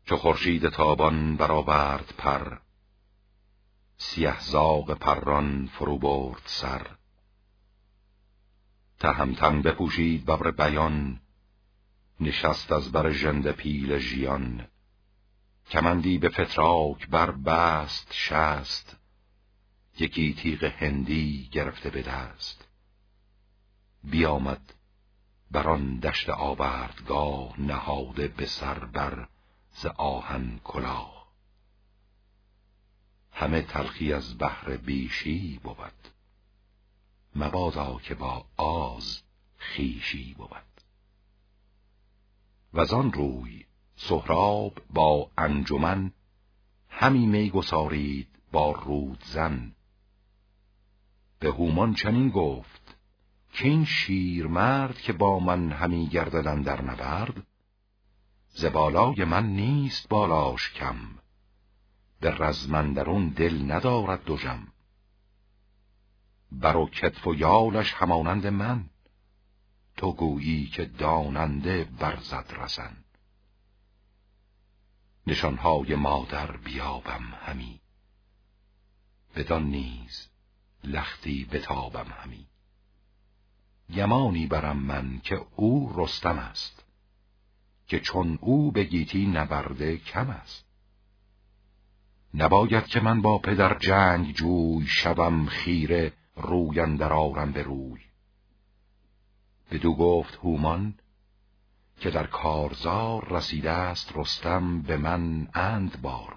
چو خورشید تابان برآورد پر، سیه زاغ پران فرو برد سر. تهمتن بپوشید ببر بیان، نشست از بر ژنده پیل ژیان. کمندی به فتراک بر بست شست، یکی تیغ هندی گرفته به دست. بیامد بران دشت آوردگاه، نهاده به سر بر ز آهن کلاه. همه تلخی از بحر بیشی بود، مبادا که با آز خویشی بود. وزان روی سهراب با انجمن، همی می گسارید با رودزن. به هومان چنین گفت کین شیرمرد، که با من همی گردد اندر نبرد. ز بالای من نیست بالاش کم، به رزم اندرون دل ندارد دژم. بر و کتف و یالش همانند من، تو گویی که داننده برزد رزن. نشانهای مادر بیابم همی، بدان نیز لختی بتابم همی. گمانی برم من که او رستم است، که چون او به گیتی نبرده کم است. نباید که من با پدر جنگ جوی، شوم خیره روی اندر آرم به روی. بدو گفت هومان که در کارزار، رسیده است رستم به من اند بار.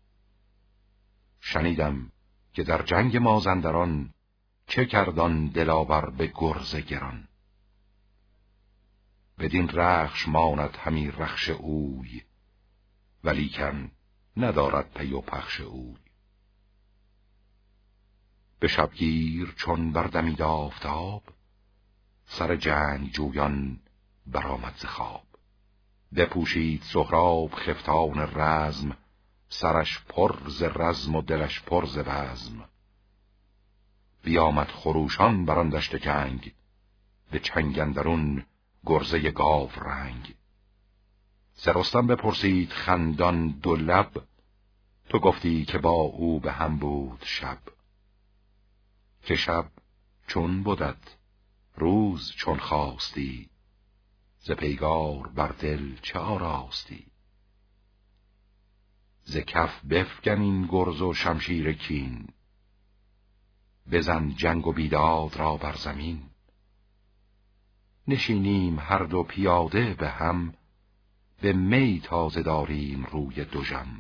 شنیدم که در جنگ مازندران، چه کردان دلاور به گرز گران. بدین رخش ماند همی رخش اوی، ولیکن ندارد پی و پخش اوی. به شبگیر چون بردمید آفتاب، سر جنگ جویان برآمد ز خواب. بپوشید سهراب خفتان رزم، سرش پر ز رزم و دلش پر ز بزم. بیامد خروشان بران دشت جنگ، به چنگ اندرون گرزه گاو رنگ. ز رستم بپرسید خندان دو لب، تو گفتی که با او به هم بود شب. که شب چون بودت روز چون خواستی، ز پیگار بر دل چه آراستی. ز کف بفگن این گرز و شمشیر کین، بزن جنگ و بیداد را بر زمین. نشینیم هر دو پیاده به هم، به می تازه داریم روی دژم.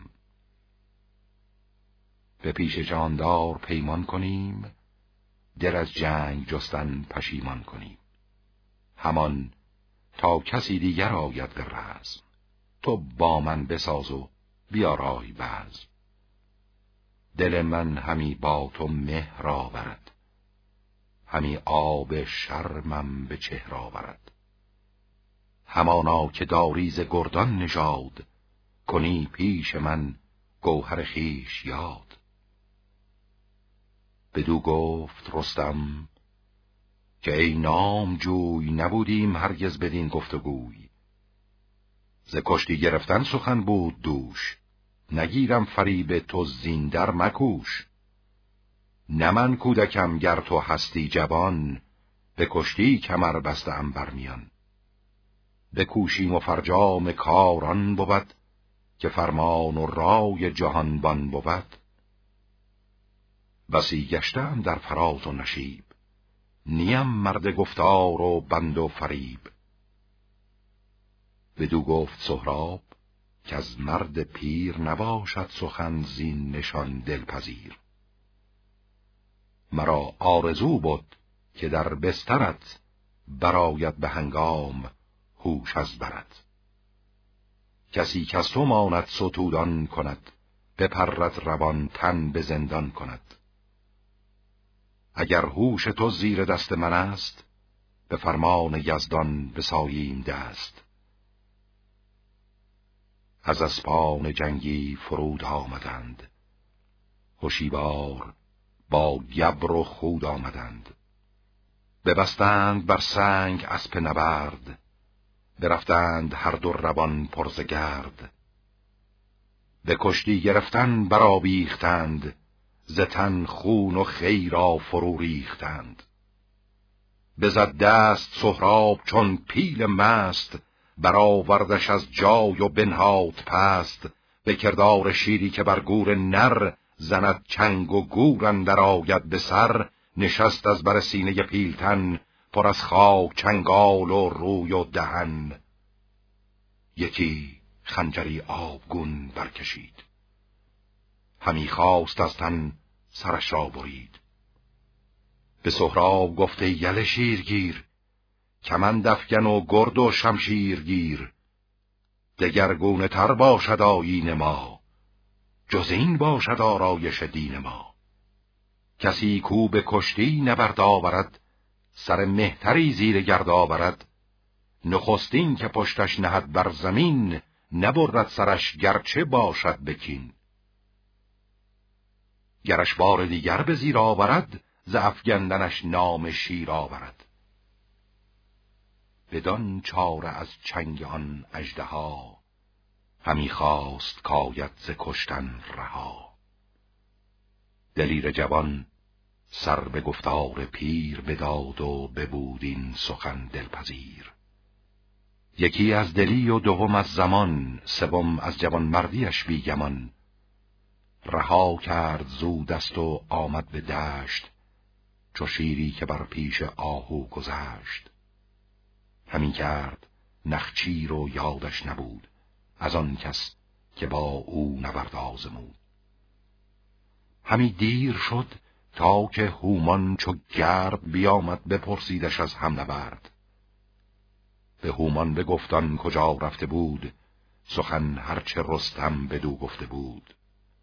به پیش جاندار پیمان کنیم، دل از جنگ جستن پشیمان کنیم. همان تا کسی دیگر آید به رزم، تو با من بساز و بیارای بزم. دل من همی با تو مهر آورد، همی آب شرمم به چهر آورد. همانا که داری ز گردان نژاد، کنی پیش من گوهر خویش یاد. بدو گفت رستم که ای نامجوی، نبودیم هرگز بدین گفتگوی. ز کشتی گرفتن سخن بود دوش، نگیرم فریب تو زین در مکوش. نه من کودکم گر تو هستی جوان، به کشتی کمر بستم برمیان. بکوشیم و فرجام کاران بود، که فرمان و رای جهانبان بود. بسی گشتم در فراز و نشیب، نیم مرد گفتار و بند و فریب. بدو گفت سهراب که از مرد پیر، نباشد سخن زین نشان دلپذیر. مرا آرزو بود که در بسترت، براید به هنگام هوش از برت. کسی کز تو ماند ستودان کند، بپرد روان تن به زندان کند. اگر هوش تو زیر دست من است، به فرمان یزدان بساییم دست. از اسپان جنگی فرود آمدند، هوشیوار با گبر و خود آمدند. ببستند بر سنگ اسپ نبرد، برفتند هر دو روان پر ز گرد. به کشتی گرفتن برآویختند، ز تن خون و خیرا فرو ریختند. بزد دست سهراب چون پیل مست، برآوردش از جای و بنهاد پست. به کردار شیری که بر گور نر، زند چنگ و گور اندر آید به سر. نشست از بر سینه پیلتن، پر از خاک چنگال و روی و دهن. یکی خنجری آبگون برکشید، همی خواست از تن سرش را برید. به سهراب گفته یل شیرگیر، کمند افگن و گرد و شمشیر گیر. دگرگونه تر باشد آیین ما، جز این باشد آرایش دین ما. کسی کو به کشتی نبرد آورد، سر مهتری زیر گرد آورد. نخستین که پشتش نهد بر زمین، نبرد سرش گرچه باشد بکین. گرش بار دیگر به زیر آورد، ز افگندنش نام شیر آورد. بدان چاره از چنگ آن اژدها، همی خواست کاید ز کشتن رها. دلیر جوان سر به گفتار پیر بداد و ببود این سخن دلپذیر. یکی از دلی و دوم از زمان، سوم از جوان مردیش بیگمان. رها کرد زود دست و آمد به دشت، چو شیری که بر پیش آهو گذشت. همین کرد نخچیر و یادش نبود، از آن کس که با او نبرد آزمود. همی دیر شد تا که هومان چو گرد بیامد، بپرسیدش از هم نبرد. به هومان بگفتان کجا رفته بود، سخن هرچه رستم بدو گفته بود.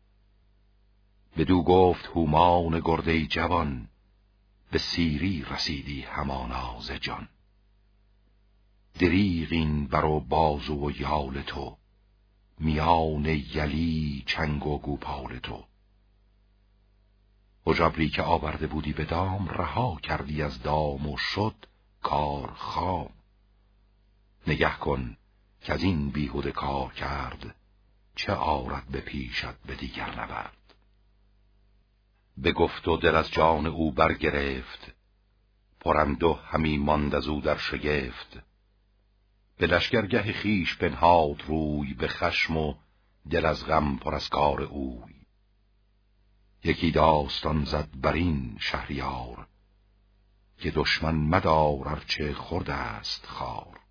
بدو گفت هومان گرده جوان، به سیری رسیدی همانا ز جان. دریغ این بر و بازو و یال تو، میان یلی چنگ و گوپال تو. هژبری که آورده بودی به دام، رها کردی از دام و شد کار خام. نگه کن که از این بیهوده کار کرد، چه آرد به پیشت به دیگر نبرد. بگفت و دل از جان او برگرفت، پرنده همی ماند از او در شگفت. به لشکرگه خیش بنهاد روی، به خشم و دل از غم پر از کار اوی. یکی داستان زد بر این شهریار، که دشمن مدار ارچه خورده است خار.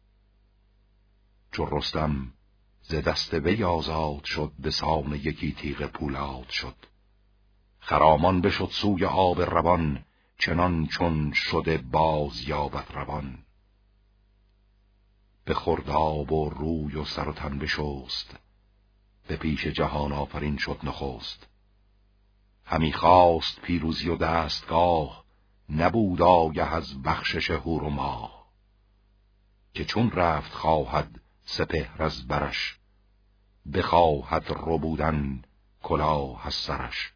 چو رستم ز دست وی آزاد شد، به سان یکی تیغ پولاد شد. خرامان بشد سوی آب روان، چنان چون شده باز یابد روان. به خورد آب و روی و سر و تن بشست، به پیش جهان آفرین شد نخست. همی خواست پیروزی و دستگاه، نبود آگه از بخشش هور و ماه. که چون رفت خواهد سپهر از برش، بخواهد ربودن کلاه از سرش.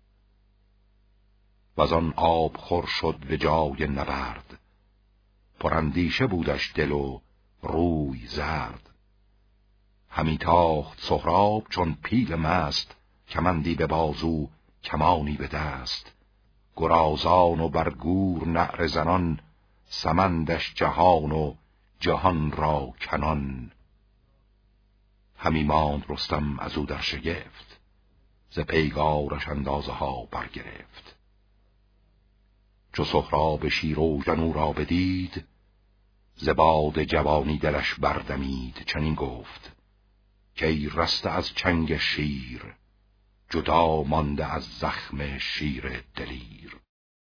وزان آب خور شد به جای نبرد، پراندیشه بودش دل و روی زرد. همی تاخت سهراب چون پیل مست، کمندی به بازو کمانی به دست. گرازان و بر گور نعره زنان، سمندش جهان و جهان را کنان. همی ماند رستم از او در شگفت، ز پیگارش اندازه ها برگرفت. چو سهراب شیراوژن او را بدید، ز باد جوانی دلش بردمید. چنین گفت که ای رسته از چنگ شیر، جدا مانده از زخم شیر دلیر.